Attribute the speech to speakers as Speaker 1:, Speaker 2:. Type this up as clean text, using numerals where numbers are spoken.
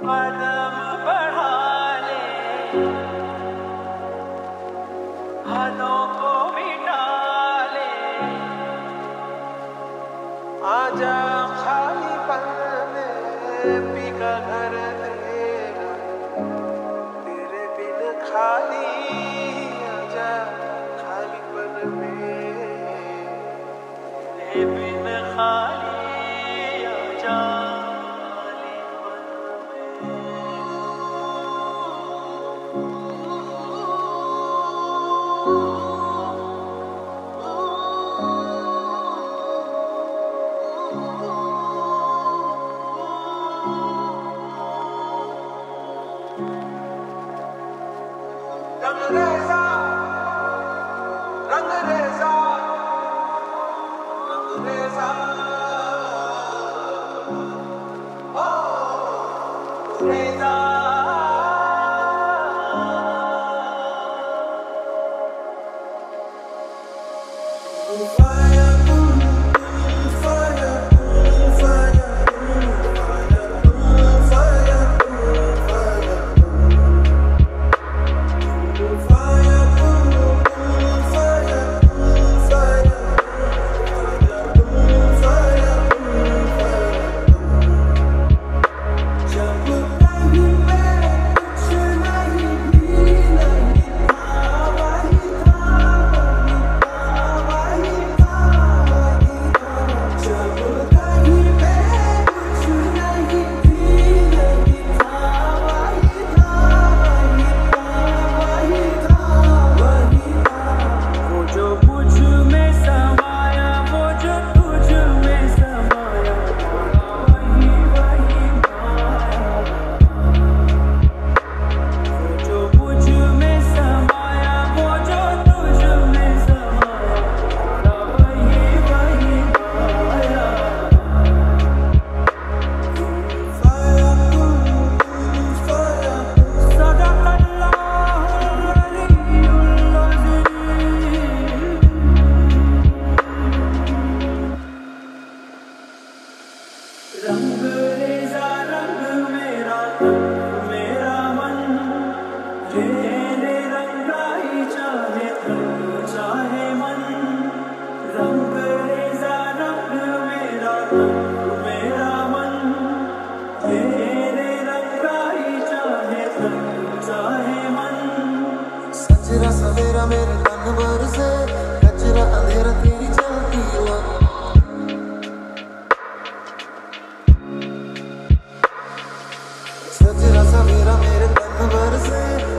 Speaker 1: कदम बढ़ा ले, हदों को मिटा ले, आजा खाली पन में पी का घर तेरा, तेरे बिन खाली आजा खाली पन में, तेरे बिन खाली आजा खाली पन में। रंगरेज़ा रंगरेज़ा रंगरेज़ा ओ रेज़ा रंगरेज़ा रंग मेरा तन मेरा मन, तेरे रंग का ही चाहे तन चाहे मन। रंगरेज़ा रंग मेरा तन मेरा मन, तेरे रंग का ही चाहे तन चाहे मन।
Speaker 2: सजरा सवेरा मेरे तन भर से, कचरा अंधेरा तेरी चलती हुआ। सजरा सवेरा मेरे तन भर से,